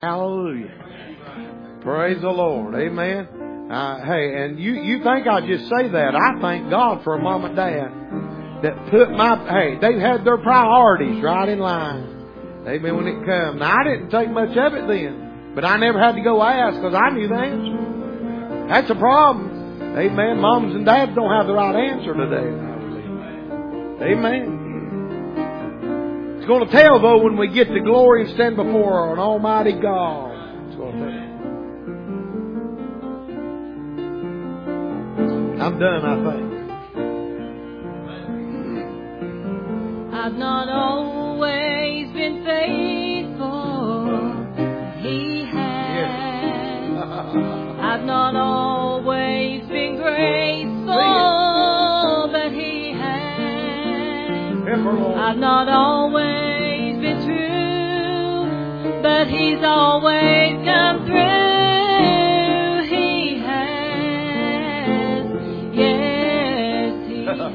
Hallelujah. Praise the Lord. Amen. Hey, and you think I just say that. I thank God for a mom and dad that put they had their priorities right in line. Amen. When it comes. Now, I didn't take much of it then, but I never had to go ask because I knew the answer. That's a problem. Amen. Moms and dads don't have the right answer today. Amen. It's going to tell, though, when we get to glory and stand before an almighty God. It's going to tell. I'm done, I think. I've not always been faithful. He has. Yes. I've not always been graceful, but He has. I've not always been true, but He's always come through. He has. Yes, He has.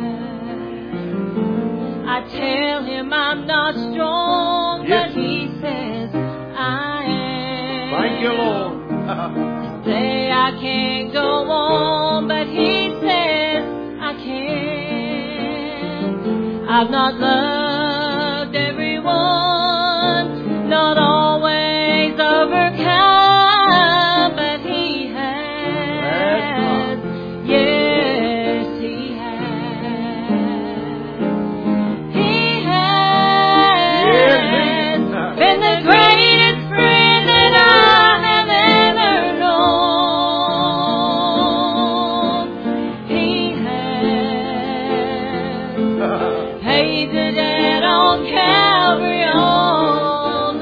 I tell Him I'm not strong, yes, but He says I am. Thank you, Lord. Say I can't go on, but He says I can. I've not loved everyone, not always overcome, but He has. Yes, He has. He has been the greatest friend that I have ever known. He has paid the debt on Calvary all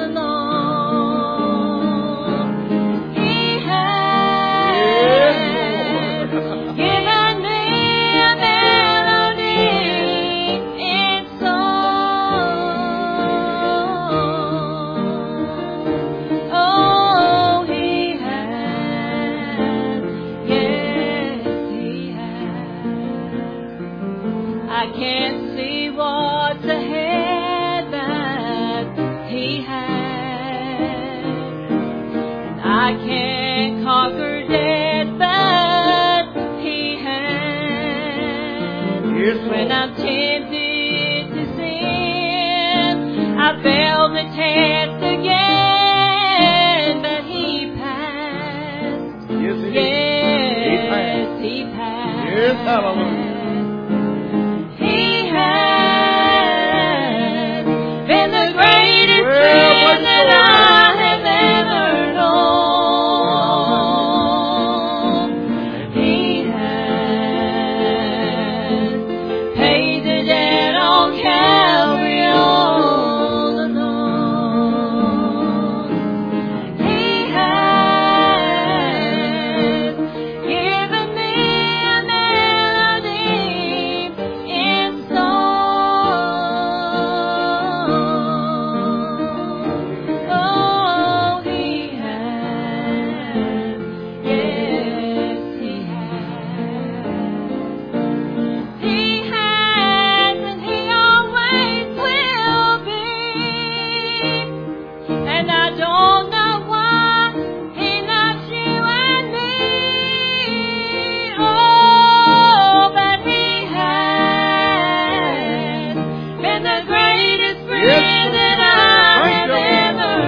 alone. He has given me a melody in song. Oh, He has. Yes, He has. I can't see what's ahead, but He has. I can't conquer death, but He has. Yes, When Lord. I'm tempted to sin, I fail the test again, but He passed. Yes, He did. Yes, He passed. Yes, hallelujah. He has been the greatest Well, friend that bless I have ever known. He has paid the debt on Calvary all alone. He has given me a melody in song. Oh, He has. Yes, He has. He has, and He always will be. And I don't know why He loves you and me. Oh, but He has been the greatest friend that I have ever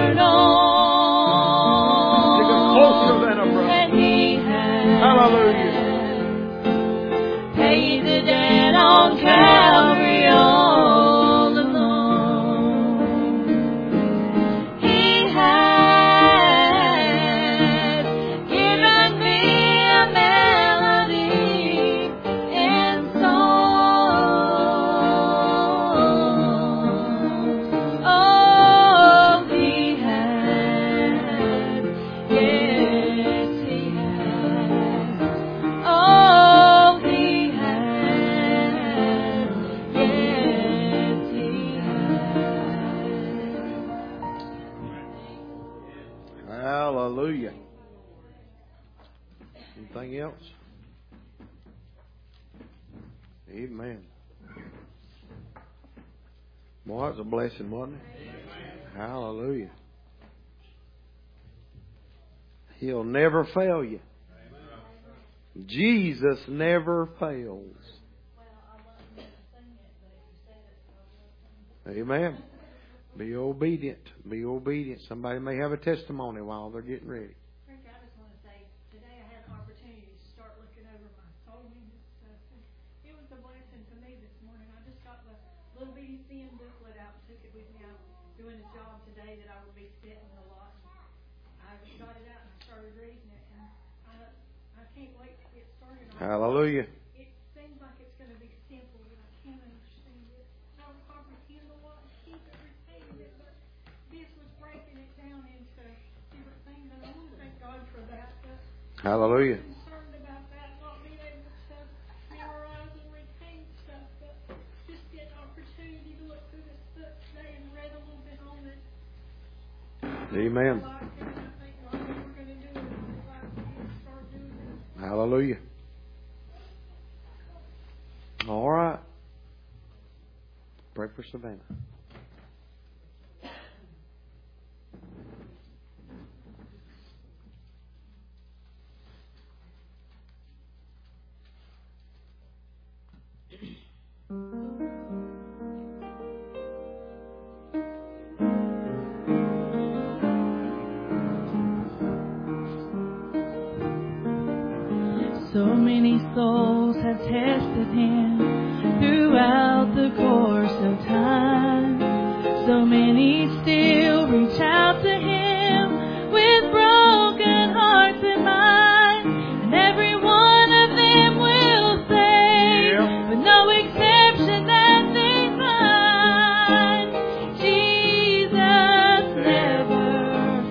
known. Closer than a brother. And He has. Hallelujah. Paid the debt on Calvary all alone. He has given me a melody in song. Oh, He has. Yes, He has. Oh, He has. Yes, He has. Hallelujah. Anything else? Amen. Well, that was a blessing, wasn't it? Hallelujah. He'll never fail you. Jesus never fails. Amen. Be obedient. Be obedient. Somebody may have a testimony while they're getting ready. Frank, I just want to say, today I had an opportunity to start looking over my soul winning stuff. And it was a blessing to me this morning. I just got the little bitty thin booklet out and took it with me. I was doing a job today that I would be sitting a lot. I got it out and I started reading it. And I can't wait to get started on it. Hallelujah. It seems like it's going to be simple, but I can't understand it. I don't comprehend a lot and keep it retaining it, but this was breaking it down into different things, and I want to thank God for that. But Hallelujah. I'm concerned about that, not being able to memorize and retain stuff, but just get an opportunity to look through this book today and read a little bit on it. Amen. I like it, and I think God, if we're going to do it, I'd like to start doing it. Hallelujah. All right. Pray for Savannah. So many souls have tested him throughout the course of time. So many still reach out to him with broken hearts and minds. And every one of them will say, with no exception, that they find Jesus never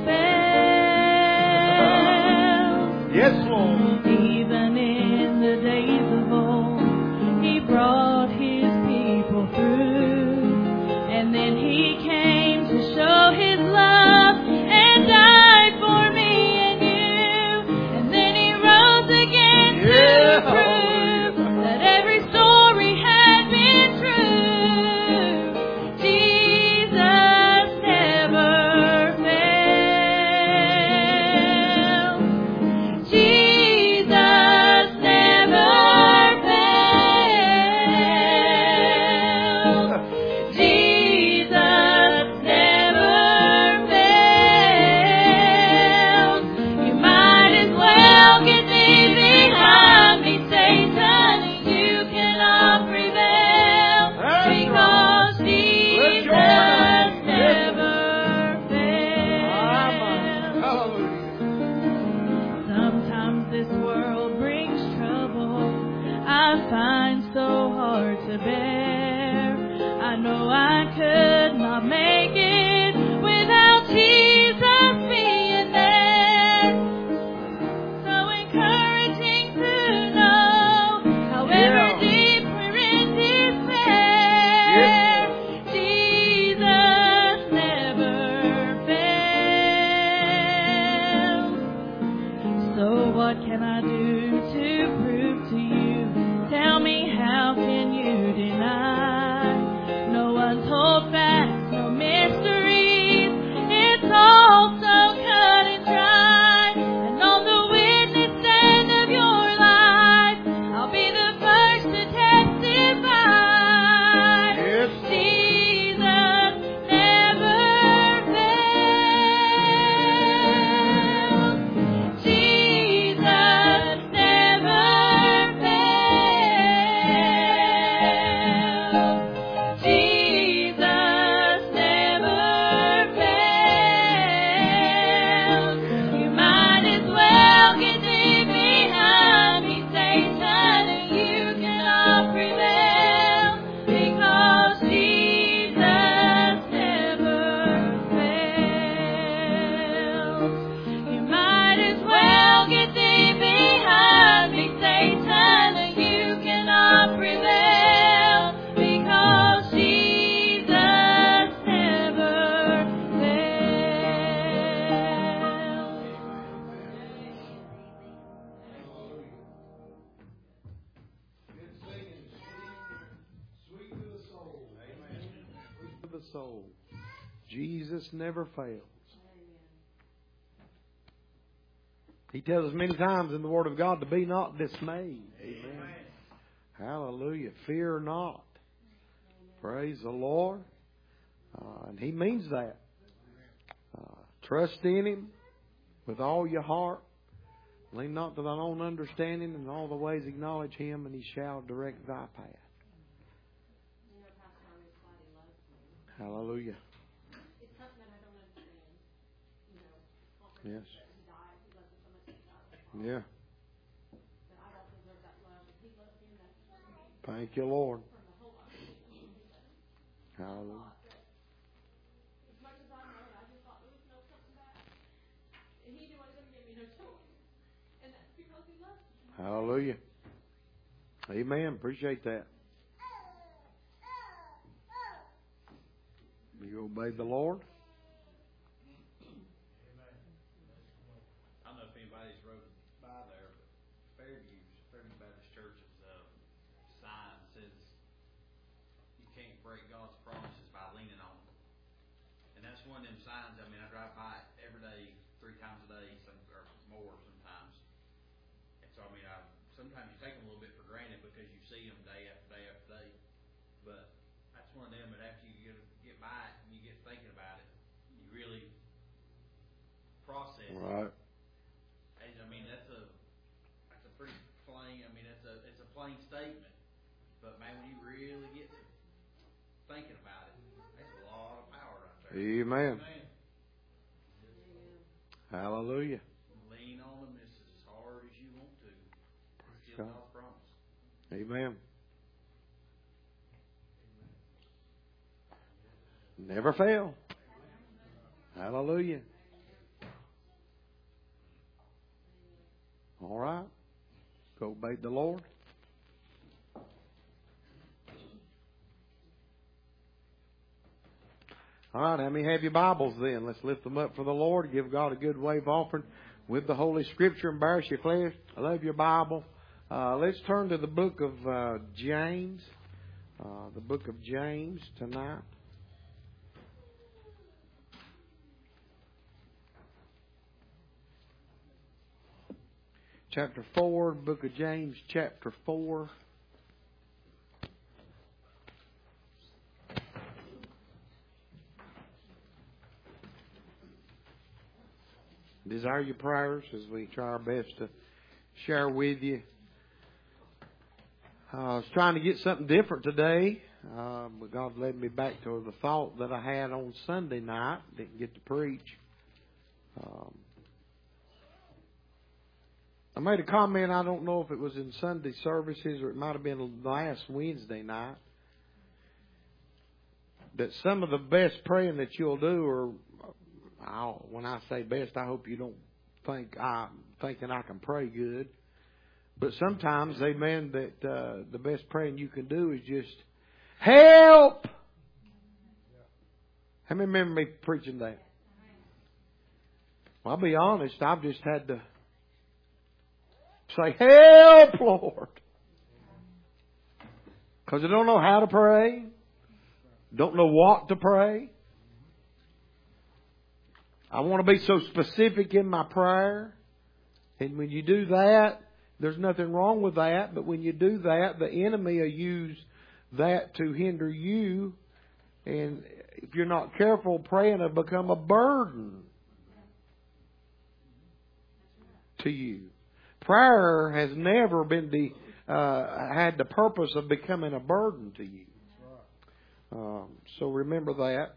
fails. Yes, Lord. Even in the days of old, he brought his people through. And then he came to show his love and died for me and you. And then he rose again to prove that every story had been true. Jesus never fails. Jesus never fails. Jesus never fails. You might as well get thee behind me, Satan. You cannot prevail because Jesus never fails. Hallelujah. Sometimes this world brings trouble I find so hard to bear. I know I could not make it without Jesus being there. So encouraging to know, however deep we're in despair, Jesus never fails. So what can I do to prove to you? Tell me, how can you deny? No untold facts, no mysteries. It's all so cut and dry. And on the witness stand of your life, I'll be the first to testify. Yes. Jesus never fails. Jesus never fails. Jesus never fails. You might as well get thee behind me, Satan, and you cannot prevail because Jesus never fails. You might as well get thee behind me, Satan, and you cannot prevail because Jesus never fails. Sweet to the soul. Amen. Sweet to the soul. Jesus never fails. He tells us many times in the Word of God to be not dismayed. Amen. Hallelujah. Fear not. Praise the Lord. And He means that. Trust in Him with all your heart. Lean not to thine own understanding, in all the ways acknowledge Him, and He shall direct thy path. Hallelujah. It's something that I don't understand. Yes. He died. He loves us so much. He died. Yeah. But I don't deserve that love. If He loves him, that's Thank you, Lord. from the whole heart. Hallelujah. As much as I know it, I just thought there was no coming back. And He knew I was going to give me no choice. And that's because He loves me. Hallelujah. Amen. Appreciate that. You obey the Lord. I don't know if anybody's rode by there, but Fairview Baptist Church's sign says you can't break God's promises by leaning on them. And that's one of them signs. I mean, I drive by it every day, 3 times a day, or more sometimes. And so, I mean, sometimes you take them a little bit for granted because you see them day after day after day. But that's one of them that after you get by it and you get thinking about it, you really process it. Right. I mean, that's a pretty plain. I mean, it's a plain statement. But man, when you really get to thinking about it, that's a lot of power right there. Amen. Amen. Hallelujah. Lean on them as hard as you want to. It's God. God's promise. Amen. Never fail. Hallelujah. All right. Go obey the Lord. All right, how many have your Bibles then? Let's lift them up for the Lord. Give God a good wave offering with the Holy Scripture. Embarrass your flesh. I love your Bible. Let's turn to the book of James. The book of James tonight. Chapter 4, book of James, chapter 4. Desire your prayers as we try our best to share with you. I was trying to get something different today, but God led me back to the thought that I had on Sunday night. Didn't get to preach. I made a comment, I don't know if it was in Sunday services or it might have been last Wednesday night, that some of the best praying that you'll do, or when I say best, I hope you don't think I'm thinking I can pray good. But sometimes, amen, that the best praying you can do is just, help! How many remember me preaching that? Well, I'll be honest, I've just had to say, help, Lord. Because I don't know how to pray. Don't know what to pray. I want to be so specific in my prayer. And when you do that, there's nothing wrong with that. But when you do that, the enemy will use that to hinder you. And if you're not careful, praying will become a burden to you. Prayer has never been had the purpose of becoming a burden to you. So remember that.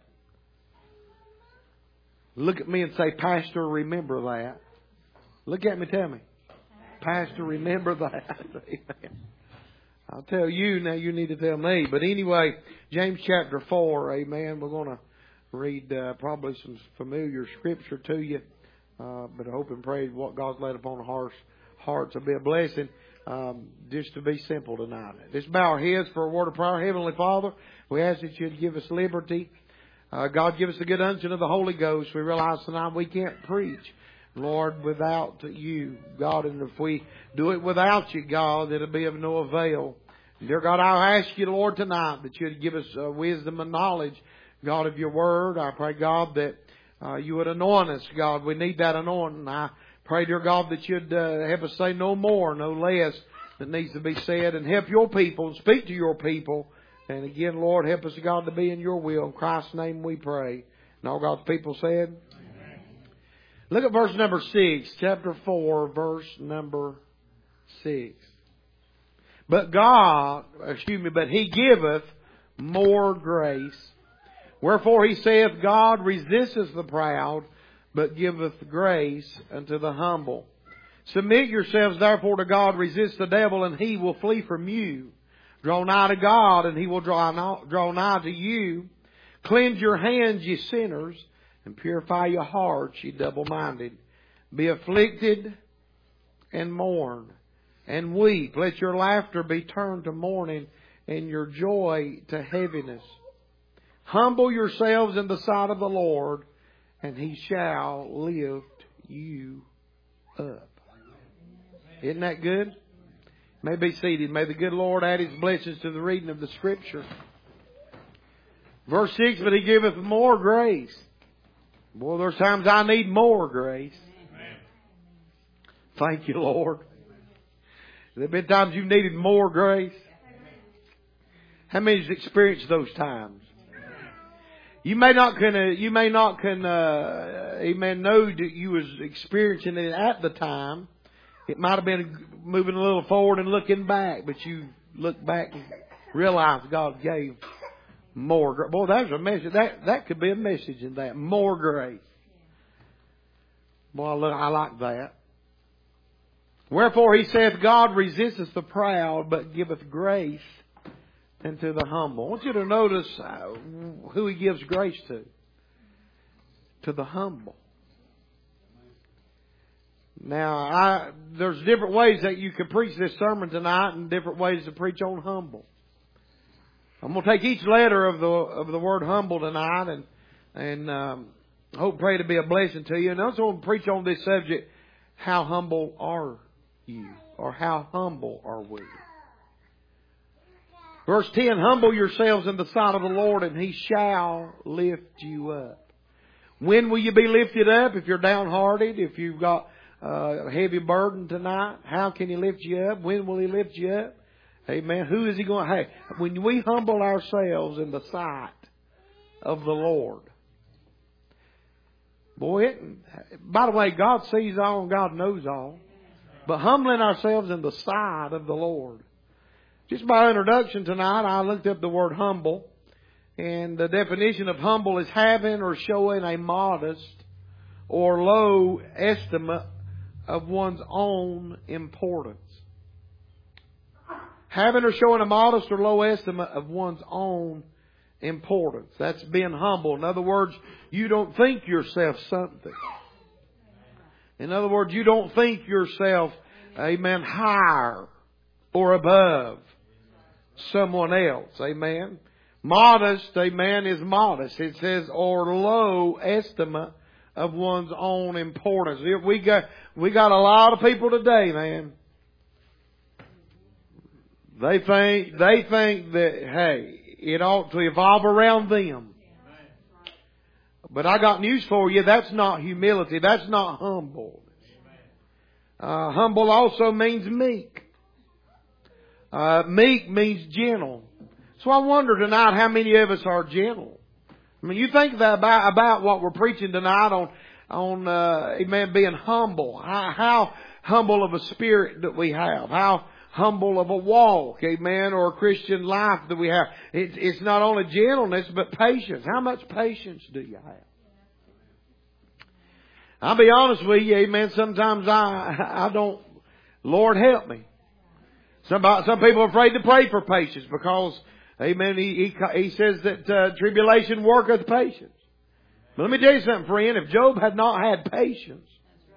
Look at me and say, Pastor, remember that. Look at me, tell me. Pastor, remember that. Amen. I'll tell you, now you need to tell me. But anyway, James chapter 4, amen. We're going to read probably some familiar scripture to you. But I hope and pray what God's laid upon our hearts will be a blessing. Just to be simple tonight. Let's bow our heads for a word of prayer. Heavenly Father, we ask that you'd give us liberty. God, give us the good unction of the Holy Ghost. We realize tonight we can't preach, Lord, without you, God. And if we do it without you, God, it'll be of no avail. Dear God, I'll ask you, Lord, tonight that you'd give us wisdom and knowledge, God, of your word. I pray, God, that you would anoint us, God. We need that anointing. I Pray, dear God, that you'd help us say no more, no less that needs to be said, and help your people and speak to your people. And again, Lord, help us, God, to be in your will. In Christ's name we pray. And all God's people said, amen. Look at verse number 6, chapter 4, verse number 6. But He giveth more grace. Wherefore He saith, God resisteth the proud, but giveth grace unto the humble. Submit yourselves therefore to God, resist the devil, and he will flee from you. Draw nigh to God, and He will draw nigh to you. Cleanse your hands, ye sinners, and purify your hearts, ye double-minded. Be afflicted and mourn, and weep. Let your laughter be turned to mourning, and your joy to heaviness. Humble yourselves in the sight of the Lord, and He shall lift you up. Isn't that good? You may be seated. May the good Lord add His blessings to the reading of the Scripture. Verse 6, but He giveth more grace. Boy, there's times I need more grace. Amen. Thank you, Lord. There have been times you've needed more grace. How many has experienced those times? You may not amen, know that you was experiencing it at the time. It might have been moving a little forward and looking back, but you look back and realize God gave more grace. Boy, that's a message. That could be a message in that. More grace. Boy, I like that. Wherefore He saith, God resisteth the proud, but giveth grace unto the humble. I want you to notice who He gives grace to. To the humble. Now, there's different ways that you can preach this sermon tonight, and different ways to preach on humble. I'm going to take each letter of the word humble tonight, and hope pray to be a blessing to you. And I also want to preach on this subject: how humble are you, or how humble are we? Verse 10: Humble yourselves in the sight of the Lord, and He shall lift you up. When will you be lifted up? If you're downhearted, if you've got a heavy burden tonight, how can He lift you up? When will He lift you up? Amen. Who is He going to? Hey, when we humble ourselves in the sight of the Lord. Boy, by the way, God sees all and God knows all. But humbling ourselves in the sight of the Lord. Just by introduction tonight, I looked up the word humble. And the definition of humble is having or showing a modest or low estimate of one's own importance. Having or showing a modest or low estimate of one's own importance. That's being humble. In other words, you don't think yourself something. In other words, you don't think yourself, amen, higher or above someone else. Amen. Modest, amen, is modest. It says, or low estimate of one's own importance. We got a lot of people today, man. They think that, hey, it ought to evolve around them. But I got news for you. That's not humility. That's not humble. Humble also means meek. Meek means gentle. So I wonder tonight how many of us are gentle. I mean, you think about what we're preaching tonight on amen, being humble. How humble of a spirit that we have. How humble of a walk, amen, or a Christian life that we have. It's not only gentleness, but patience. How much patience do you have? I'll be honest with you, amen, sometimes I don't, Lord help me. Some people are afraid to pray for patience because, amen, he says that tribulation worketh patience. But let me tell you something, friend. If Job had not had patience,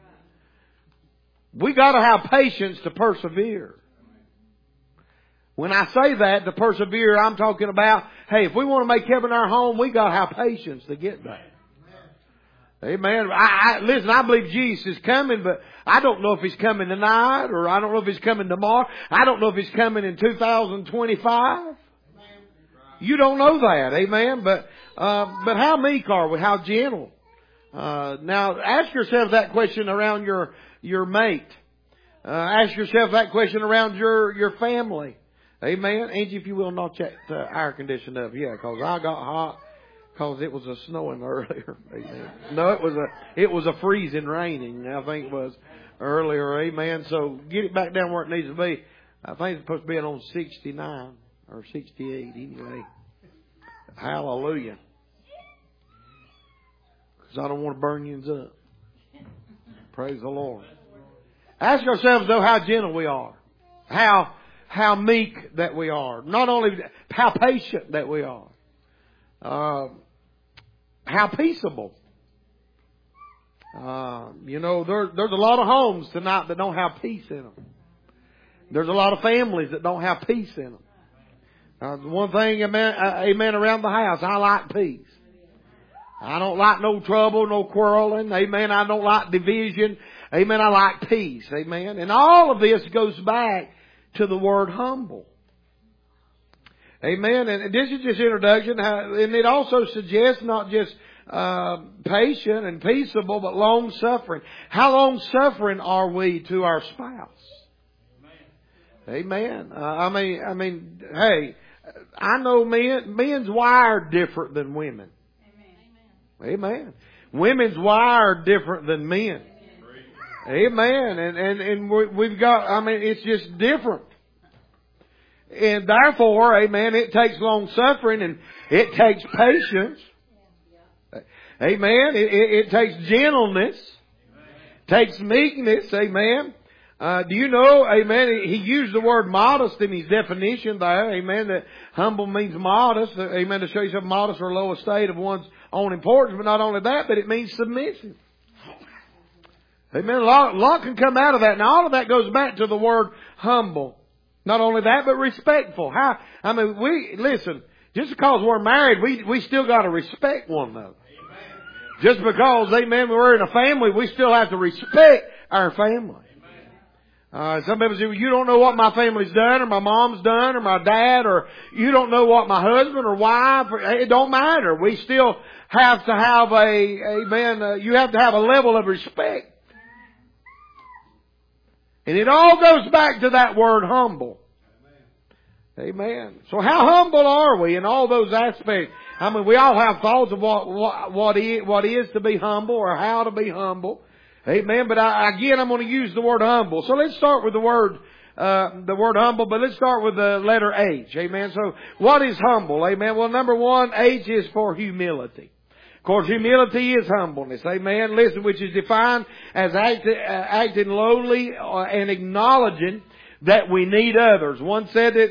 we got to have patience to persevere. When I say that, to persevere, I'm talking about, hey, if we want to make heaven our home, we got to have patience to get there. Amen. Listen, I believe Jesus is coming, but I don't know if He's coming tonight, or I don't know if He's coming tomorrow. I don't know if He's coming in 2025. You don't know that. Amen. But how meek are we? How gentle? Now, ask yourself that question around your mate. Ask yourself that question around your family. Amen. Angie, if you will, knock that air conditioner up. Yeah, because I got hot because it was a snowing earlier. Amen. No, it was a freezing raining. I think it was earlier. Amen. So get it back down where it needs to be. I think it's supposed to be on 69 or 68 anyway. Hallelujah. Because I don't want to burn you up. Praise the Lord. Ask ourselves, though, how gentle we are. How meek that we are. Not only how patient that we are. How peaceable. There's a lot of homes tonight that don't have peace in them. There's a lot of families that don't have peace in them. One thing, amen, around the house, I like peace. I don't like no trouble, no quarreling. Amen. I don't like division. Amen. I like peace. Amen. And all of this goes back to the word humble. Amen. And this is just introduction. And it also suggests not just patient and peaceable, but long suffering. How long suffering are we to our spouse? Amen. Hey, I know men's wired different than women. Amen. Women's wired different than men. Amen. And we've got, it's just different. And therefore, amen, it takes long suffering and it takes patience. Amen. It takes gentleness. It takes meekness. Amen. Do you know, amen, he used the word modest in his definition there. Amen. That humble means modest. Amen. To show yourself modest or low estate of one's own importance. But not only that, but it means submissive. Amen. A lot can come out of that. Now all of that goes back to the word humble. Not only that, but respectful. Listen, just because we're married, we still got to respect one another. Just because, amen, we're in a family, we still have to respect our family. Some people say, well, you don't know what my family's done, or my mom's done, or my dad, or you don't know what my husband or wife, it don't matter. We still have to have you have to have a level of respect. And it all goes back to that word humble. Amen. So how humble are we in all those aspects? We all have thoughts of what is to be humble or how to be humble. Amen. But I'm going to use the word humble. So let's start with the word humble, but let's start with the letter H. Amen. So what is humble? Amen. Well, number one, H is for humility. Of course, humility is humbleness. Amen. Listen, which is defined as acting lowly and acknowledging that we need others. One said that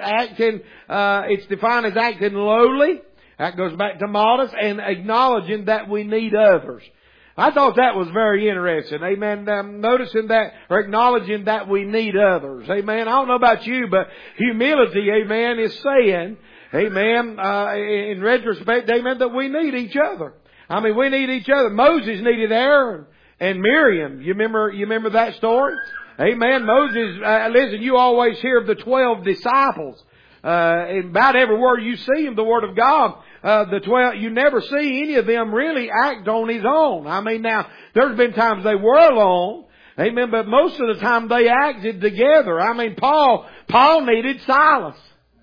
it's defined as acting lowly. That goes back to modest and acknowledging that we need others. I thought that was very interesting. Amen. Noticing that or acknowledging that we need others. Amen. I don't know about you, but humility, amen, is saying, amen, in retrospect, amen, that we need each other. We need each other. Moses needed Aaron and Miriam. You remember that story? Amen. Moses, listen, you always hear of the 12 disciples. About everywhere you see in the Word of God, the 12, you never see any of them really act on his own. Now, there's been times they were alone. Amen. But most of the time they acted together. Paul needed Silas.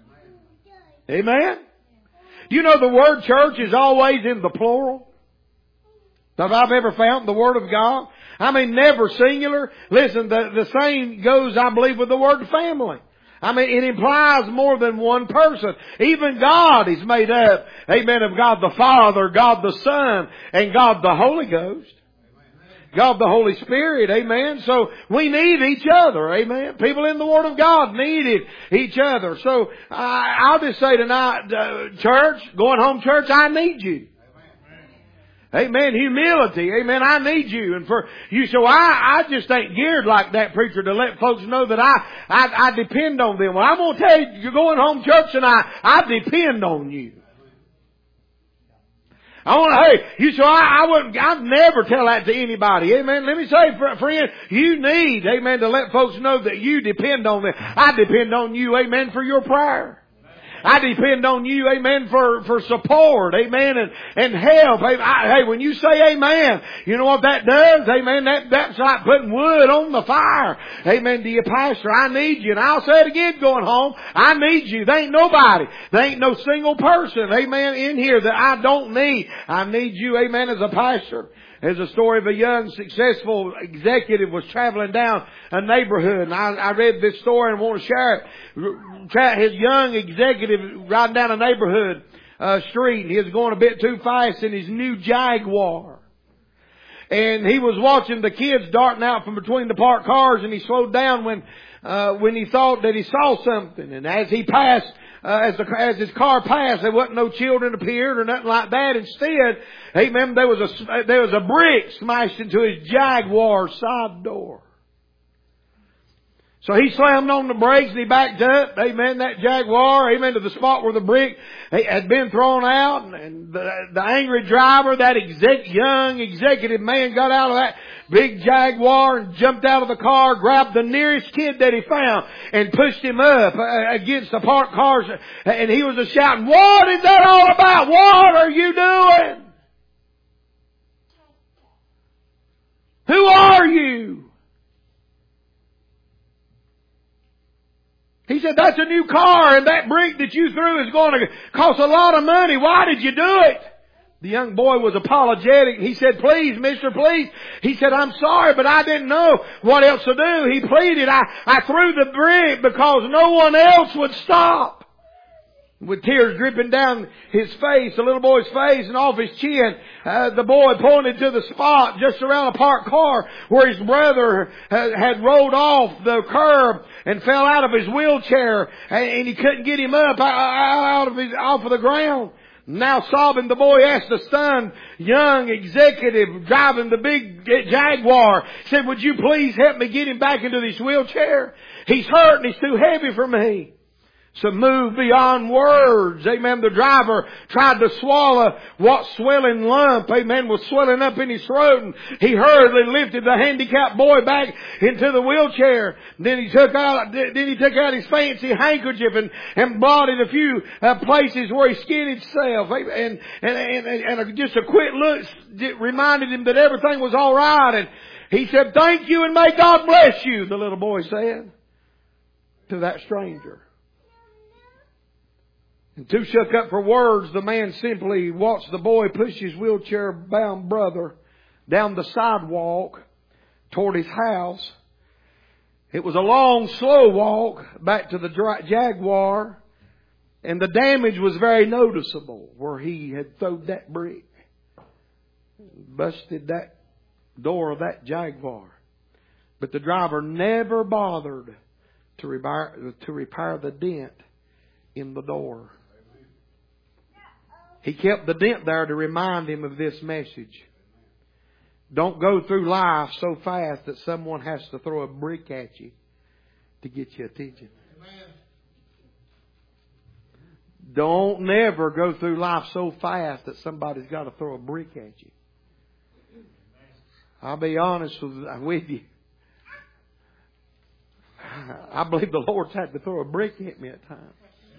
Amen. You know the word church is always in the plural. That I've ever found the Word of God. Never singular. Listen, the same goes, I believe, with the word family. It implies more than one person. Even God is made up, amen, of God the Father, God the Son, and God the Holy Ghost. God the Holy Spirit, amen. So we need each other, amen. People in the Word of God needed each other. So I'll just say tonight, church, going home church, I need you. Amen. Humility. Amen. I need you. And for you, so I just ain't geared like that, preacher, to let folks know that I depend on them. Well, I'm going to tell you, you're going home church tonight, I depend on you. I'd never tell that to anybody. Amen. Let me say, friend, you need, amen, to let folks know that you depend on them. I depend on you, amen, for your prayer. I depend on you, amen, for support, amen, and help. Hey, when you say amen, you know what that does? Amen, that's like putting wood on the fire. Amen to you, Pastor. I need you. And I'll say it again going home. I need you. There ain't nobody. There ain't no single person, amen, in here that I don't need. I need you, amen, as a pastor. There's a story of a young, successful executive was traveling down a neighborhood. And I read this story and want to share it. His young executive riding down a neighborhood street. And he was going a bit too fast in his new Jaguar. And he was watching the kids darting out from between the parked cars, and he slowed down when he thought that he saw something. And as he passed, as his car passed, there wasn't no children appeared or nothing like that. Instead, amen, there was a brick smashed into his Jaguar side door. So he slammed on the brakes and he backed up, amen, that Jaguar, amen, to the spot where the brick had been thrown out. And the angry driver, that young executive man, got out of that big Jaguar and jumped out of the car, grabbed the nearest kid that he found and pushed him up against the parked cars. And he was shouting, "What is that all about? What are you doing? Who are you?" He said, "That's a new car, and that brick that you threw is going to cost a lot of money. Why did you do it?" The young boy was apologetic. He said, "Please, mister, please." He said, "I'm sorry, but I didn't know what else to do." He pleaded, I threw the brick because no one else would stop. With tears dripping down his face, the little boy's face, and off his chin, the boy pointed to the spot just around a parked car where his brother had rolled off the curb and fell out of his wheelchair, and he couldn't get him up off of the ground. Now sobbing, the boy asked the stunned young executive driving the big Jaguar, said, "Would you please help me get him back into this wheelchair? He's hurt and he's too heavy for me." So moved beyond words, amen, the driver tried to swallow what swelling lump, amen, was swelling up in his throat. And he hurriedly lifted the handicapped boy back into the wheelchair. Then he took out his fancy handkerchief and blotted a few places where he skinned himself. And just a quick look reminded him that everything was all right. And he said, "Thank you and may God bless you," the little boy said to that stranger. And too shook up for words, the man simply watched the boy push his wheelchair-bound brother down the sidewalk toward his house. It was a long, slow walk back to the Jaguar, and the damage was very noticeable where he had thrown that brick. Busted that door of that Jaguar. But the driver never bothered to repair the dent in the door. He kept the dent there to remind him of this message. Don't go through life so fast that someone has to throw a brick at you to get your attention. Amen. Don't never go through life so fast that somebody's got to throw a brick at you. I'll be honest with you. I believe the Lord's had to throw a brick at me at times.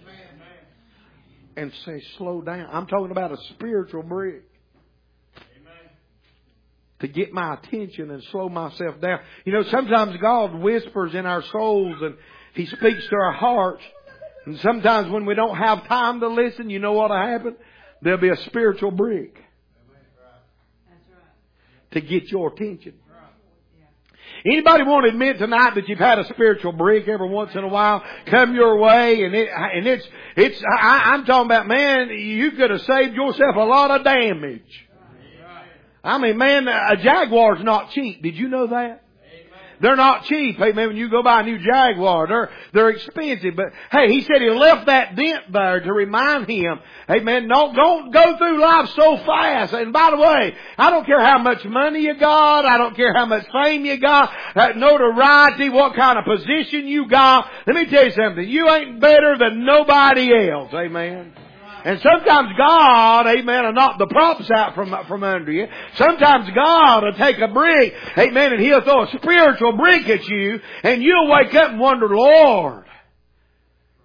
And say, "Slow down." I'm talking about a spiritual brick. Amen. To get my attention and slow myself down. You know, sometimes God whispers in our souls and He speaks to our hearts. And sometimes when we don't have time to listen, you know what'll happen? There'll be a spiritual brick. That's right. To get your attention. Anybody want to admit tonight that you've had a spiritual brick every once in a while come your way, I'm talking about, man, you could have saved yourself a lot of damage. I mean, man, a Jaguar's not cheap. Did you know that? They're not cheap. Hey, man, when you go buy a new Jaguar, they're expensive. But hey, he said he left that dent there to remind him, hey man, don't go through life so fast. And by the way, I don't care how much money you got. I don't care how much fame you got, notoriety, what kind of position you got. Let me tell you something. You ain't better than nobody else. Amen. And sometimes God, amen, will knock the props out from under you. Sometimes God will take a brick, amen, and He'll throw a spiritual brick at you, and you'll wake up and wonder, Lord,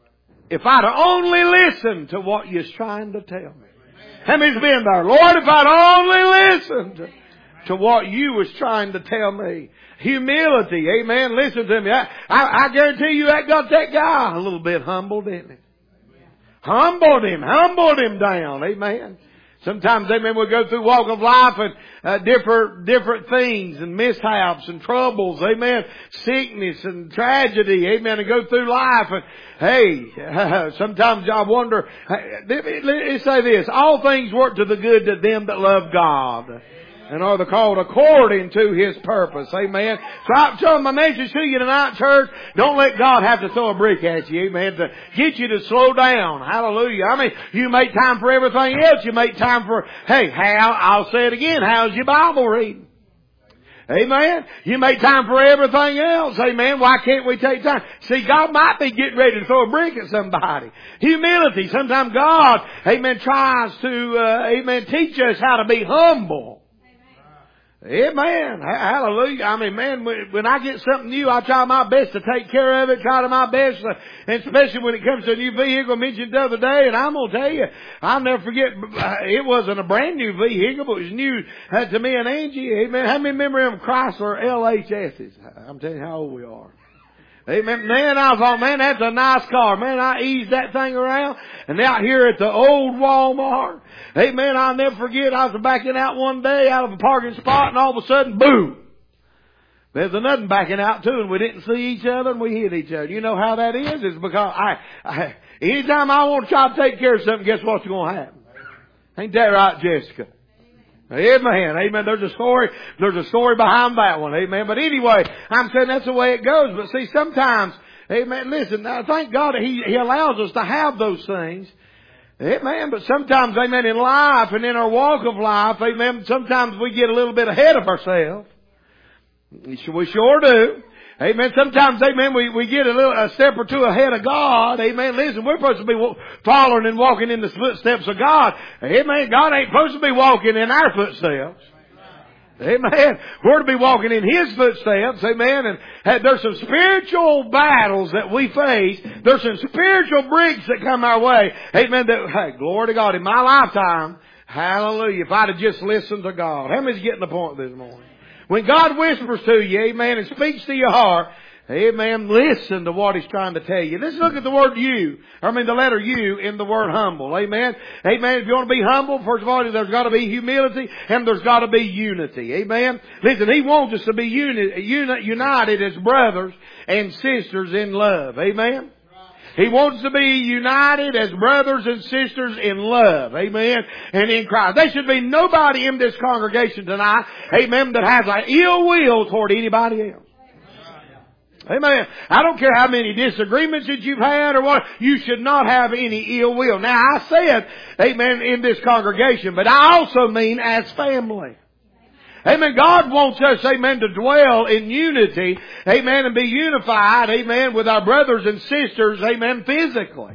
If I'd only listened to what you're trying to tell me. How many's been there? Lord, if I'd only listened to what you was trying to tell me. Humility, amen. Listen to me. I guarantee you that got that guy a little bit humbled, didn't it? Humbled him down, amen. Sometimes, amen, we go through walk of life and different things and mishaps and troubles, amen, sickness and tragedy, amen, and go through life and hey, sometimes I wonder, let's say this, all things work to the good to them that love God and are called according to His purpose. Amen. So my message to you tonight, church, don't let God have to throw a brick at you, amen, to get you to slow down. Hallelujah. I mean, you make time for everything else. You make time for, hey, I'll say it again, how's your Bible reading? Amen. You make time for everything else. Amen. Why can't we take time? See, God might be getting ready to throw a brick at somebody. Humility. Sometimes God, amen, tries to, teach us how to be humble. Amen. Hallelujah. I mean, man, when I get something new, I try my best to take care of it, try to my best, and especially when it comes to a new vehicle. I mentioned the other day, and I'm going to tell you, I'll never forget, it wasn't a brand new vehicle, but it was new to me and Angie. Amen. How many remember them Chrysler LHSs? I'm telling you how old we are. Amen. Man, I thought, man, that's a nice car. Man, I eased that thing around. And out here at the old Walmart, amen, I'll never forget, I was backing out one day out of a parking spot and all of a sudden, boom. There's another backing out too, and we didn't see each other and we hit each other. You know how that is? It's because anytime I want to try to take care of something, guess what's going to happen? Ain't that right, Jessica? Amen. Amen. There's a story behind that one. Amen. But anyway, I'm saying that's the way it goes. But see, sometimes, amen, listen, thank God He allows us to have those things. Amen. But sometimes, amen, in life and in our walk of life, amen, sometimes we get a little bit ahead of ourselves. We sure do. Amen. Sometimes, amen, we get a step or two ahead of God. Amen. Listen, we're supposed to be following and walking in the footsteps of God. Amen. God ain't supposed to be walking in our footsteps. Amen. We're to be walking in His footsteps. Amen. And there's some spiritual battles that we face. There's some spiritual bricks that come our way. Amen. Hey, glory to God. In my lifetime, hallelujah, if I'd have just listened to God. How many's getting the point this morning? When God whispers to you, amen, and speaks to your heart, amen, listen to what He's trying to tell you. Let's look at the word you. The letter U in the word humble. Amen. Amen. If you want to be humble, first of all, there's got to be humility and there's got to be unity. Amen. Listen, He wants us to be united as brothers and sisters in love. Amen. He wants to be united as brothers and sisters in love. Amen. And in Christ. There should be nobody in this congregation tonight, amen, that has an ill will toward anybody else. Amen. I don't care how many disagreements that you've had or what. You should not have any ill will. Now, I said, amen, in this congregation, but I also mean as family. Amen. God wants us, amen, to dwell in unity, amen, and be unified, amen, with our brothers and sisters, amen, physically.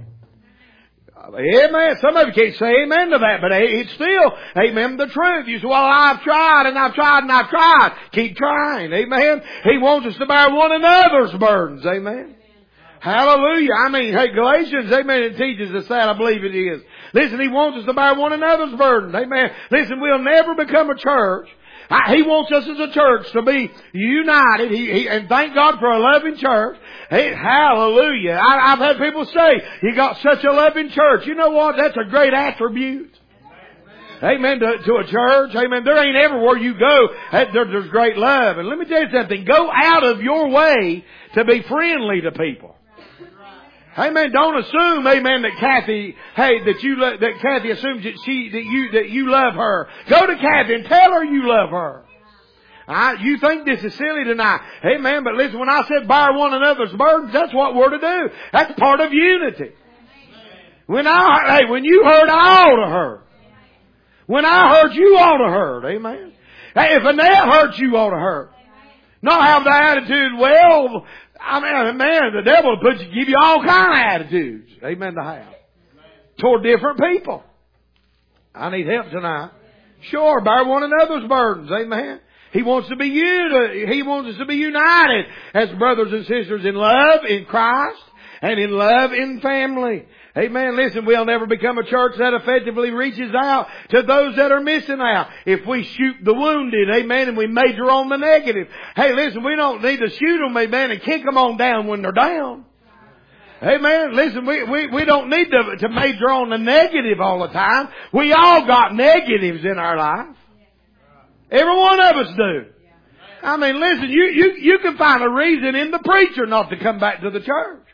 Amen. Some of you can't say amen to that, but it's still, amen, the truth. You say, well, I've tried and I've tried and I've tried. Keep trying. Amen. He wants us to bear one another's burdens. Amen. Hallelujah. I mean, hey, Galatians, amen, it teaches us that. I believe it is. Listen, He wants us to bear one another's burdens. Amen. Listen, we'll never become a church. He wants us as a church to be united. And thank God for a loving church. Hey, hallelujah. I've had people say, you got such a loving church. You know what? That's a great attribute. Amen. To a church. Amen. There ain't everywhere you go, there's great love. And let me tell you something. Go out of your way to be friendly to people. Amen. Don't assume, amen, that Kathy, that Kathy assumes that you love her. Go to Kathy and tell her you love her. You think this is silly tonight. Amen. But listen, when I said bear one another's burdens, that's what we're to do. That's part of unity. When you heard, I ought to heard. When I heard, you ought to heard. Amen. Hey, if Annette hurt, you ought to heard. Not have the attitude, well, I mean, man, the devil will give you all kind of attitudes. Amen to have. Toward different people. I need help tonight. Sure, bear one another's burdens. Amen. He wants us to be united as brothers and sisters in love in Christ. and in love in family. Amen. Listen, we'll never become a church that effectively reaches out to those that are missing out if we shoot the wounded, amen, and we major on the negative. Hey, listen, we don't need to shoot them, amen, and kick them on down when they're down. Amen. Listen, we don't need to major on the negative all the time. We all got negatives in our life. Every one of us do. I mean, listen, you can find a reason in the preacher not to come back to the church.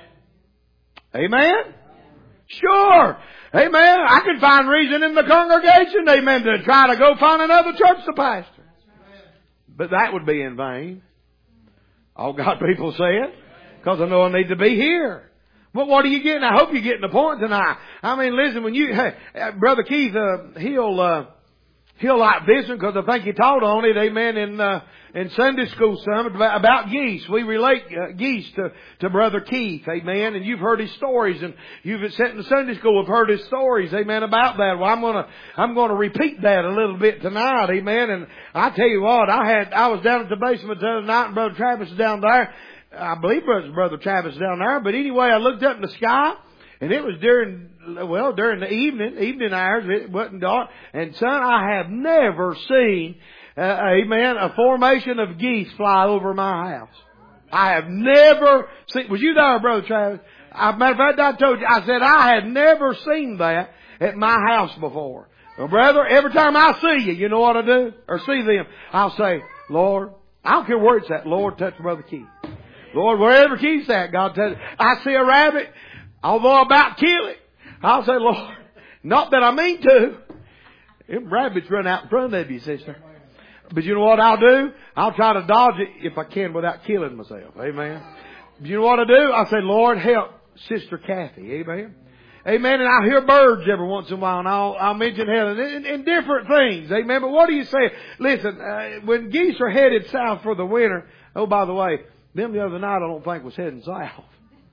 Amen? Sure. Amen. I can find reason in the congregation, amen, to try to go find another church to pastor. But that would be in vain. All God people say it. Because I know I need to be here. But what are you getting? I hope you're getting the point tonight. I mean, listen, when Brother Keith, he'll like this one because I think he taught on it, amen, in Sunday school some about geese. We relate geese to Brother Keith, amen, and you've heard his stories, and you've sat in the Sunday school have heard his stories, amen, about that. Well, I'm gonna repeat that a little bit tonight, amen. And I tell you what, I was down at the basement the other night, and Brother Travis was down there. I believe Brother Travis down there, but anyway, I looked up in the sky, and it was during the evening hours. It wasn't dark. And son, I have never seen, amen, a formation of geese fly over my house. I have never seen, was you there, Brother Travis? Matter of fact, I told you, I said I had never seen that at my house before. Well, brother, every time I see you know what I do? Or see them, I'll say, Lord, I don't care where it's at, Lord, touch Brother Keith. Lord, wherever Keith's at, God touch it. I see a rabbit, although I'm about to kill it, I'll say, Lord, not that I mean to. Them rabbits run out in front of you, sister. But you know what I'll do? I'll try to dodge it if I can without killing myself. Amen. But you know what I do? I say, Lord, help Sister Kathy. Amen. Amen. And I'll hear birds every once in a while, and I'll mention Helen and different things. Amen. But what do you say? Listen, when geese are headed south for the winter, oh, by the way, them the other night I don't think was heading south.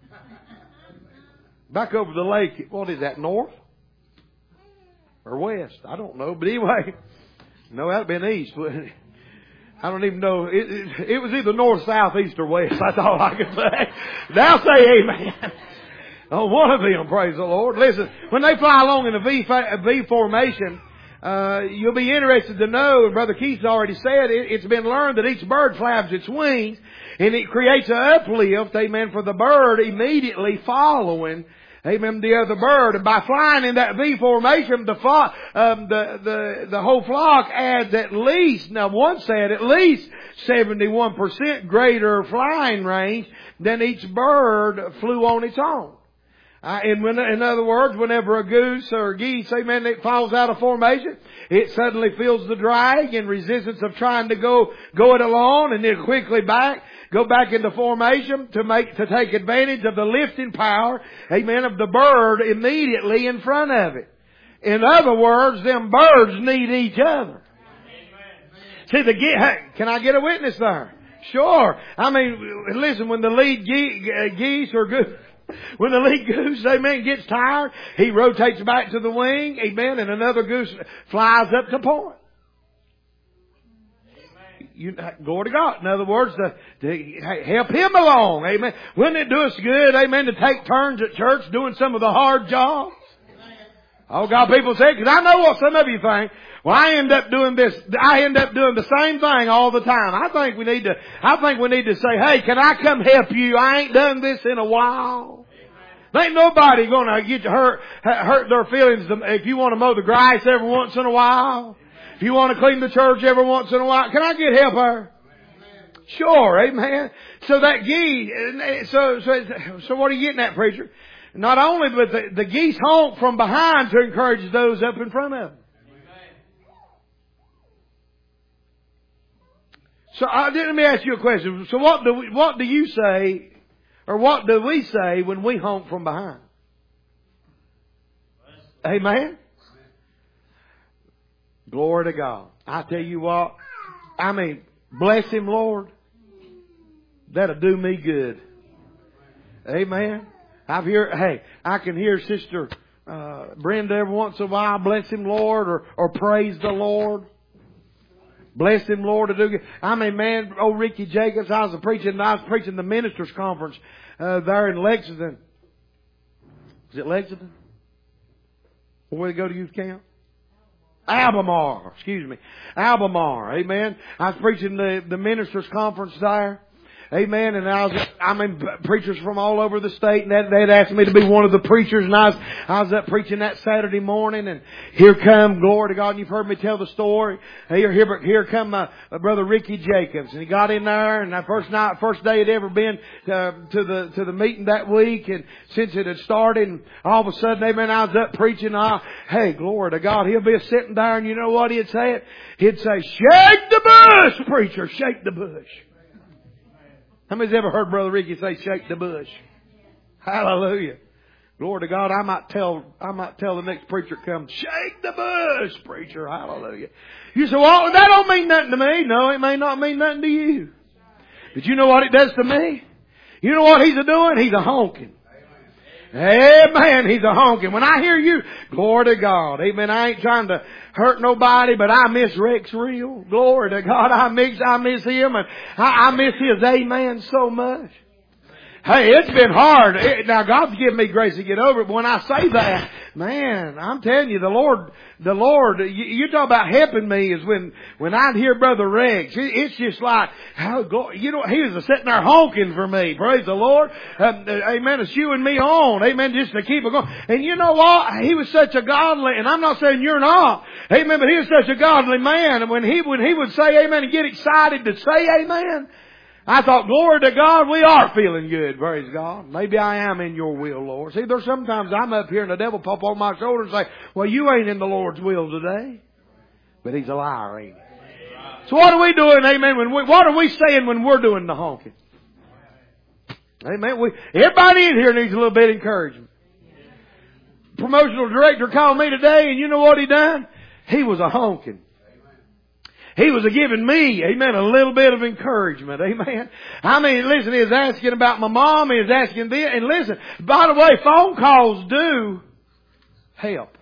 Back over the lake, what is that, north? Or west? I don't know. But anyway, no, that'd been east. I don't even know. It was either north, south, east, or west. That's all I can say. Now say amen. Oh, one of them, praise the Lord. Listen, when they fly along in a V formation, you'll be interested to know, and Brother Keith's already said, it's been learned that each bird flaps its wings, and it creates an uplift, amen, for the bird immediately following, amen, the other bird. And by flying in that V formation, the whole flock adds at least, now one said at least 71% greater flying range than each bird flew on its own. In other words, whenever a goose or a geese, amen, it falls out of formation, it suddenly feels the drag and resistance of trying to go it alone, and then quickly go back into formation to take advantage of the lifting power, amen, of the bird immediately in front of it. In other words, them birds need each other. See, can I get a witness there? Sure. I mean, listen, when the lead geese or goose, when the lead goose, amen, gets tired, he rotates back to the wing, amen, and another goose flies up to point. Glory to God. In other words, to help him along, amen. Wouldn't it do us good, amen, to take turns at church doing some of the hard jobs? Oh, God, people say, because I know what some of you think. Well, I end up doing the same thing all the time. I think we need to say, hey, can I come help you? I ain't done this in a while. There ain't nobody gonna get hurt their feelings if you want to mow the grass every once in a while. If you want to clean the church every once in a while. Can I get help her? Sure, amen. So that geese, so what are you getting at, preacher? Not only, but the geese honk from behind to encourage those up in front of them. So let me ask you a question. So what do you say, or what do we say when we honk from behind? Amen? Glory to God. I tell you what, I mean, bless Him, Lord. That'll do me good. Amen. I can hear Sister Brenda every once in a while, bless Him, Lord, or praise the Lord. Bless him, Lord, to do good. I mean, man, old Ricky Jacobs, I was preaching the ministers conference there in Lexington. Is it Lexington? Where they go to youth camp? Albemarle, excuse me. Albemarle, amen. I was preaching the ministers conference there. Amen. And preachers from all over the state, and they'd asked me to be one of the preachers, and I was up preaching that Saturday morning, and here come, glory to God, and you've heard me tell the story. Here come Brother Ricky Jacobs, and he got in there, and that first day it ever been to the meeting that week, and since it had started, and all of a sudden, amen, I was up preaching, hey, glory to God, he'll be sitting there, and you know what he'd say? He'd say, "Shake the bush, preacher, shake the bush." How many's ever heard Brother Ricky say, "Shake the bush"? Hallelujah. Glory to God. I might tell the next preacher come, "Shake the bush, preacher." Hallelujah. You say, "Well, that don't mean nothing to me." No, it may not mean nothing to you. But you know what it does to me? You know what he's a-doing? He's a-honking. Amen. He's a-honking. When I hear you, glory to God. Amen. I ain't trying to hurt nobody, but I miss Rex real. Glory to God. I miss him, and I miss his amen so much. Hey, it's been hard. Now, God's given me grace to get over it, but when I say that, man, I'm telling you, the Lord, you talk about helping me is when I hear Brother Rex, it's just like, he was sitting there honking for me. Praise the Lord. Amen. Shooing me on. Amen. Just to keep it going. And you know what? He was such a godly, and I'm not saying you're not. Amen. But he was such a godly man. And when he would say amen and get excited to say amen, I thought, glory to God, we are feeling good, praise God. Maybe I am in your will, Lord. See, there's sometimes I'm up here and the devil pop on my shoulder and say, "Well, you ain't in the Lord's will today." But he's a liar, ain't he? So what are we doing, amen? What are we saying when we're doing the honking? Amen. Everybody in here needs a little bit of encouragement. Promotional director called me today, and you know what he done? He was a honking. He was giving me, amen, a little bit of encouragement, amen. I mean, listen, he was asking about my mom, he was asking this, and listen, by the way, phone calls do help.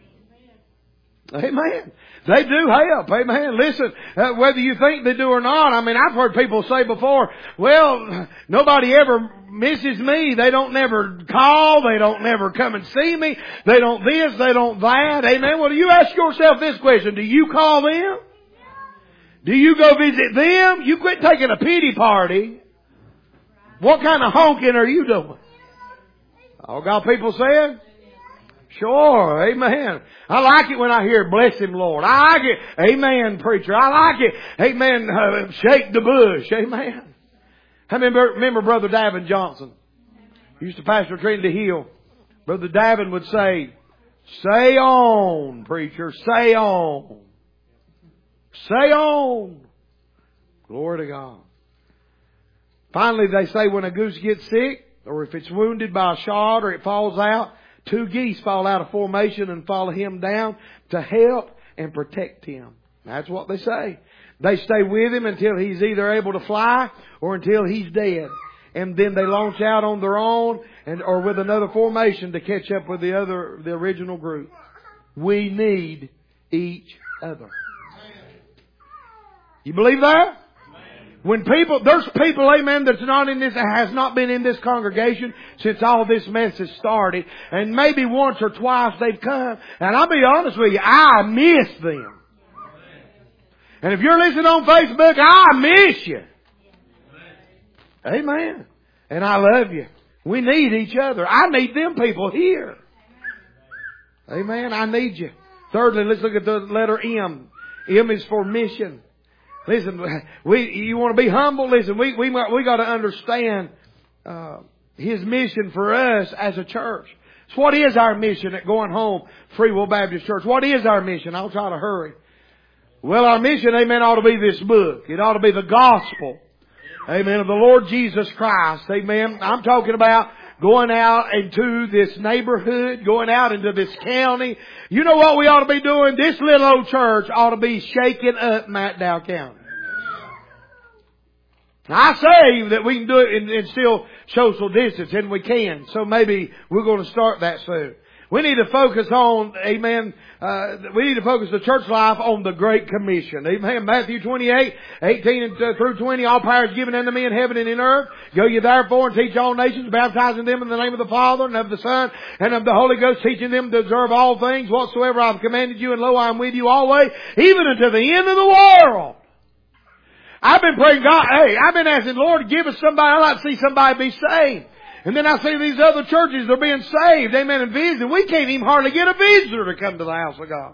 Amen. They do help, amen. Listen, whether you think they do or not, I mean, I've heard people say before, well, nobody ever misses me. They don't never call. They don't never come and see me. They don't this, they don't that, amen. Well, you ask yourself this question, do you call them? Do you go visit them? You quit taking a pity party. What kind of honking are you doing? All God people saying? Sure, amen. I like it when I hear "Bless him, Lord." I like it. Amen, preacher. I like it. Amen. Shake the bush. Amen. How many remember Brother Davin Johnson? He used to pastor Trinity Hill. Brother Davin would say, "Say on, preacher. Say on. Say on." Glory to God. Finally, they say when a goose gets sick, or if it's wounded by a shot, or it falls out, 2 geese fall out of formation and follow him down to help and protect him. That's what they say. They stay with him until he's either able to fly or until he's dead. And then they launch out on their own or with another formation to catch up with the original group. We need each other. You believe that? When there's people, amen, that's not in this, has not been in this congregation since all this mess has started. And maybe once or twice they've come. And I'll be honest with you, I miss them. And if you're listening on Facebook, I miss you. Amen. And I love you. We need each other. I need them people here. Amen. I need you. Thirdly, let's look at the letter M. M is for mission. Listen, you want to be humble? Listen, we got to understand His mission for us as a church. So what is our mission at Going Home Free Will Baptist Church? What is our mission? I'll try to hurry. Well, our mission, amen, ought to be this book. It ought to be the gospel, amen, of the Lord Jesus Christ, amen. I'm talking about going out into this neighborhood, going out into this county. You know what we ought to be doing? This little old church ought to be shaking up McDowell County. Now, I say that we can do it and still social distance, and we can. So maybe we're going to start that soon. We need to focus on, amen, we need to focus the church life on the Great Commission. Amen. Matthew 28, 18 through 20, all power is given unto me in heaven and in earth. Go ye therefore and teach all nations, baptizing them in the name of the Father and of the Son and of the Holy Ghost, teaching them to observe all things whatsoever I have commanded you, and lo, I am with you always, even unto the end of the world. I've been praying God, I've been asking Lord, give us somebody, I'd like to see somebody be saved. And then I see these other churches, they're being saved, amen, and visiting. We can't even hardly get a visitor to come to the house of God.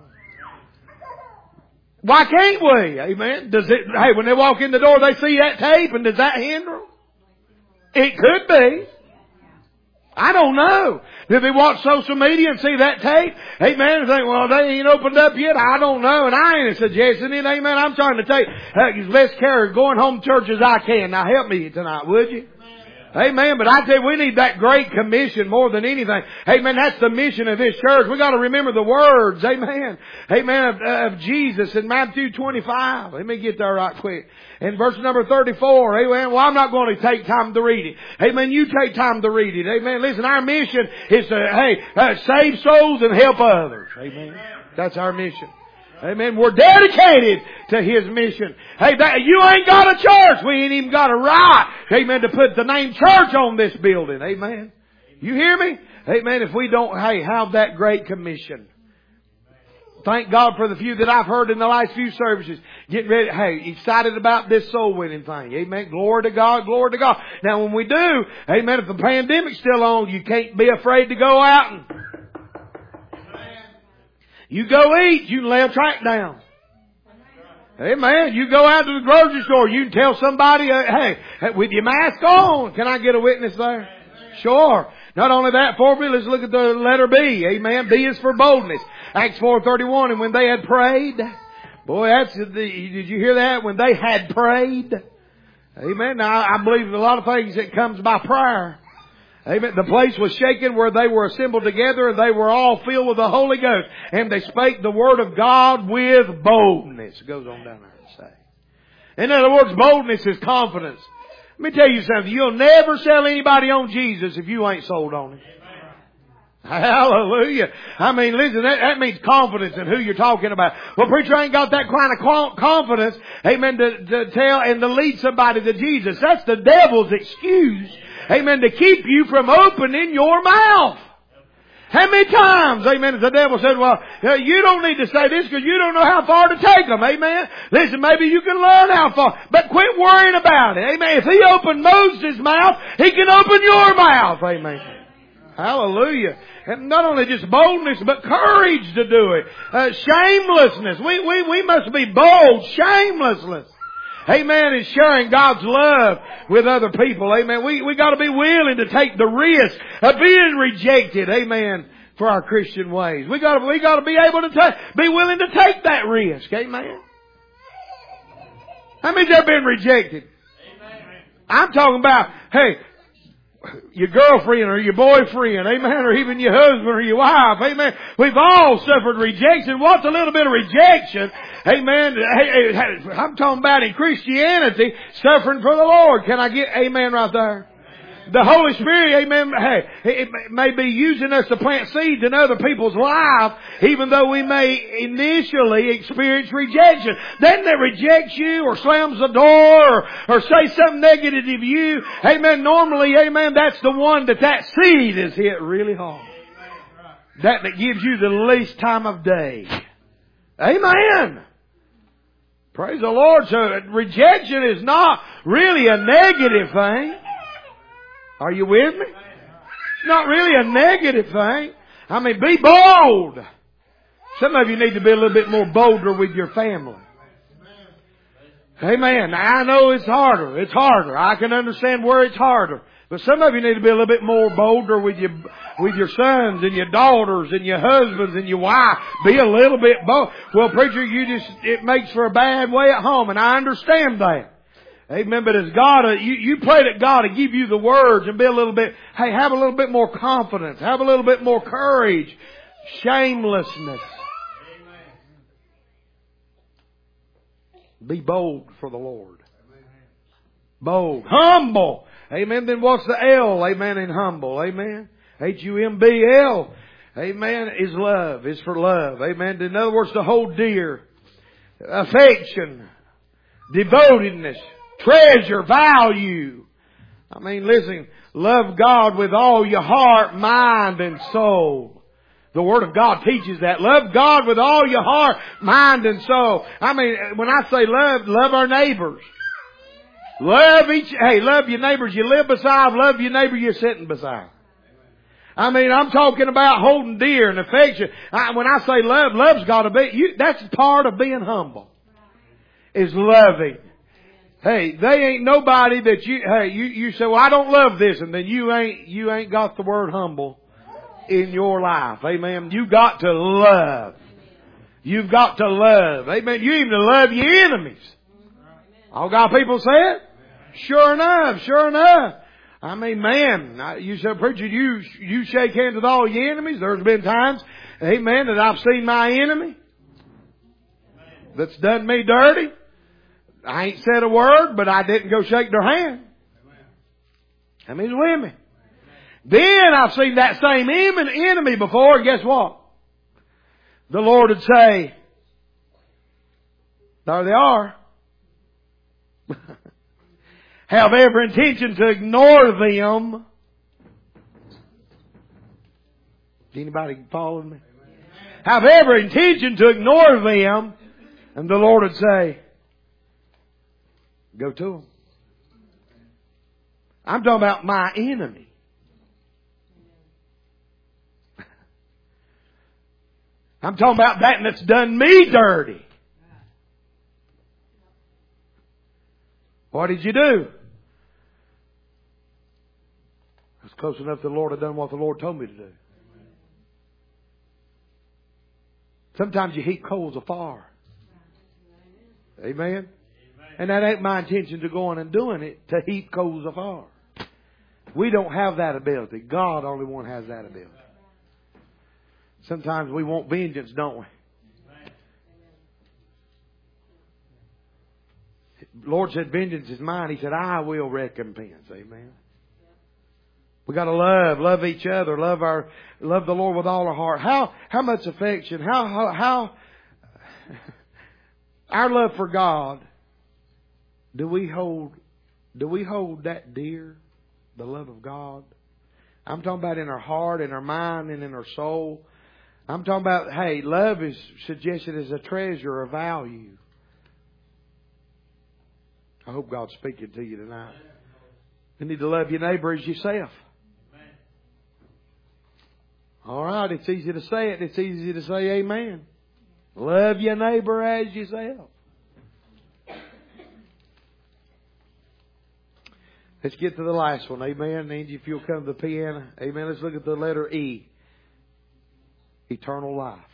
Why can't we? Amen. When they walk in the door, they see that tape, and does that hinder them? It could be. I don't know. Did they watch social media and see that tape? Amen. And think, well, they ain't opened up yet. I don't know. And I ain't suggesting it. Amen. I'm trying to take as best care of going home to church as I can. Now help me tonight, would you? Amen. But I tell you, we need that Great Commission more than anything. Amen. That's the mission of this church. We got to remember the words. Amen. Amen. Of Jesus in Matthew 25. Let me get there right quick. In verse number 34. Amen. Well, I'm not going to take time to read it. Amen. You take time to read it. Amen. Listen, our mission is to, save souls and help others. Amen. That's our mission. Amen. We're dedicated to His mission. Hey, you ain't got a church. We ain't even got a right, amen, to put the name church on this building. Amen. You hear me? Amen. If we don't, have that Great Commission. Thank God for the few that I've heard in the last few services. Getting ready, excited about this soul winning thing. Amen. Glory to God, glory to God. Now when we do, amen, if the pandemic's still on, you can't be afraid to go out and you go eat, you can lay a track down. Amen. You go out to the grocery store, you can tell somebody, hey, with your mask on, can I get a witness there? Sure. Not only that, fourthly, let's look at the letter B. Amen. B is for boldness. Acts 4:31, and when they had prayed, boy, did you hear that? When they had prayed. Amen. Now, I believe a lot of things that comes by prayer. Amen. The place was shaken where they were assembled together, and they were all filled with the Holy Ghost. And they spake the word of God with boldness. It goes on down there to say. In other words, boldness is confidence. Let me tell you something. You'll never sell anybody on Jesus if you ain't sold on Him. Hallelujah. I mean, listen, that means confidence in who you're talking about. Well, preacher, I ain't got that kind of confidence, amen, to tell and to lead somebody to Jesus. That's the devil's excuse, amen, to keep you from opening your mouth. How many times, amen, the devil said, well, you don't need to say this because you don't know how far to take them, amen. Listen, maybe you can learn how far, but quit worrying about it, amen. If He opened Moses' mouth, He can open your mouth, amen. Hallelujah. And not only just boldness, but courage to do it. Shamelessness. We must be bold, shamelessness. Amen. And sharing God's love with other people. Amen. We got to be willing to take the risk of being rejected. Amen. For our Christian ways. We got to be able to be willing to take that risk. Amen. How many's ever been rejected? Amen. I'm talking about, hey, your girlfriend or your boyfriend, amen, or even your husband or your wife, amen. We've all suffered rejection. What's a little bit of rejection? Amen. I'm talking about in Christianity, suffering for the Lord. Can I get amen right there? The Holy Spirit, amen, it may be using us to plant seeds in other people's life, even though we may initially experience rejection. Then they reject you or slams the door or say something negative to you. Amen. Normally, amen, that's the one that seed is hit really hard. That gives you the least time of day. Amen. Praise the Lord. So rejection is not really a negative thing. Are you with me? It's not really a negative thing. I mean, be bold. Some of you need to be a little bit more bolder with your family. Amen. Now, I know it's harder. It's harder. I can understand where it's harder. But some of you need to be a little bit more bolder with your sons and your daughters and your husbands and your wife. Be a little bit bold. Well, preacher, it makes for a bad way at home, and I understand that. Amen. But as God, you pray that God to give you the words and be a little bit, have a little bit more confidence. Have a little bit more courage. Shamelessness. Amen. Be bold for the Lord. Amen. Bold. Humble. Amen. Then what's the L? Amen. In humble. Amen. Humbl. Amen. Is love. Is for love. Amen. In other words, to hold dear. Affection. Devotedness. Treasure. Value. I mean, listen. Love God with all your heart, mind, and soul. The Word of God teaches that. Love God with all your heart, mind, and soul. I mean, when I say love our neighbors. Love your neighbors you live beside. Love your neighbor you're sitting beside. I mean, I'm talking about holding dear and affection. When I say love, love's got to be, that's part of being humble. Is loving. Hey, they ain't nobody that you say, well, I don't love this, and then you ain't got the word humble in your life. Amen. You got to love. You've got to love. Amen. You even love your enemies. All God people say it? Sure enough. I mean, man, you said, preacher, you shake hands with all your enemies. There's been times, amen, that I've seen my enemy that's done me dirty. I ain't said a word, but I didn't go shake their hand. I mean, it's with me. Then I've seen that same enemy before, and guess what? The Lord would say, there they are. Have every intention to ignore them. Anybody following me? Have every intention to ignore them. And the Lord would say, go to them. I'm talking about my enemy. I'm talking about that that's done me dirty. What did you do? It's close enough the Lord had done what the Lord told me to do. Sometimes you heap coals of fire. Amen? And that ain't my intention to go on and doing it, to heap coals of fire. We don't have that ability. God only one has that ability. Sometimes we want vengeance, don't we? Lord said, vengeance is mine. He said, I will recompense. Amen. We got to love each other, love the Lord with all our heart. How much affection? How our love for God? Do we hold that dear? The love of God. I'm talking about in our heart, in our mind, and in our soul. I'm talking about, hey, love is suggested as a treasure, a value. I hope God's speaking to you tonight. You need to love your neighbor as yourself. All right, it's easy to say it. It's easy to say amen. Love your neighbor as yourself. Let's get to the last one. Amen. Angie, if you'll come to the piano. Amen. Let's look at the letter E. Eternal life.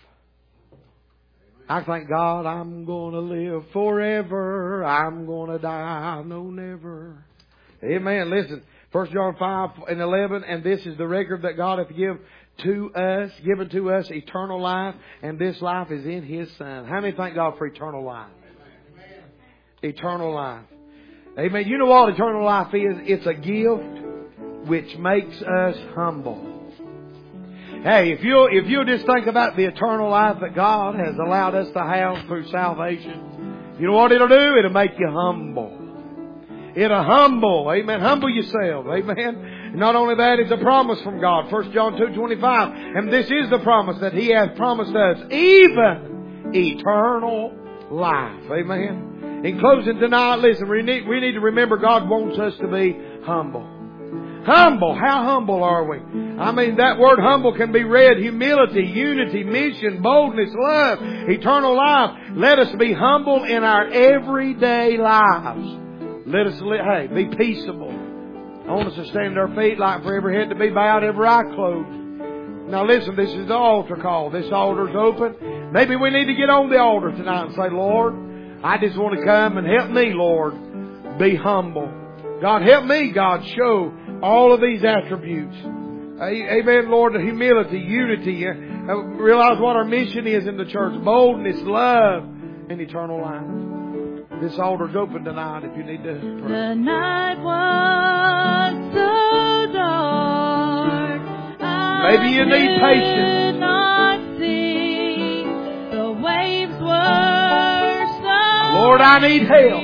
I thank God I'm going to live forever. I'm going to die, no never. Amen. Listen, 1 John 5:11, and this is the record that God hath given to us eternal life, and this life is in His Son. How many thank God for eternal life? Amen. Eternal life. Amen. You know what eternal life is? It's a gift which makes us humble. Hey, if you'll just think about the eternal life that God has allowed us to have through salvation, you know what it'll do? It'll make you humble. It'll humble. Amen. Humble yourself. Amen. Not only that, it's a promise from God. 1 John 2:25. And this is the promise that He has promised us, even eternal life. Amen. In closing tonight, listen, we need to remember God wants us to be humble. Humble. How humble are we? I mean, that word humble can be read humility, unity, mission, boldness, love, eternal life. Let us be humble in our everyday lives. Let us, be peaceable. I want us to stand at our feet like for every head to be bowed, every eye closed. Now listen, this is the altar call. This altar's open. Maybe we need to get on the altar tonight and say, Lord, I just want to come and help me, Lord, be humble. God, help me, God, show all of these attributes. Amen, Lord, the humility, unity, realize what our mission is in the church, boldness, love, and eternal life. This altar's open tonight if you need to pray. The night was so dark. Maybe you need patience. I need help.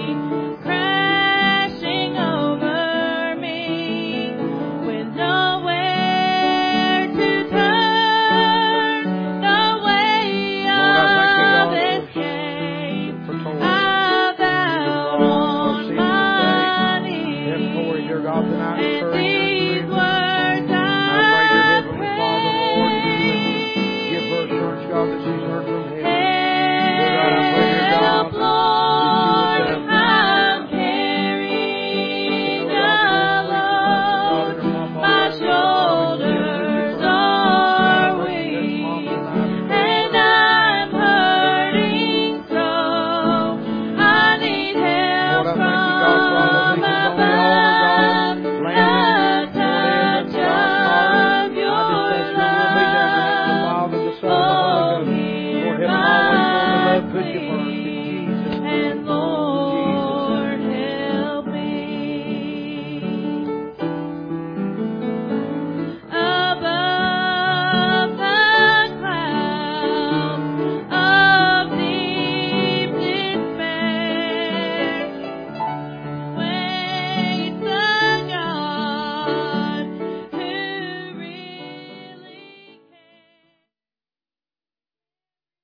Crashing over me with nowhere to turn, no way of escape. I bowed on my knees, Dear God, tonight, and encourage these her. words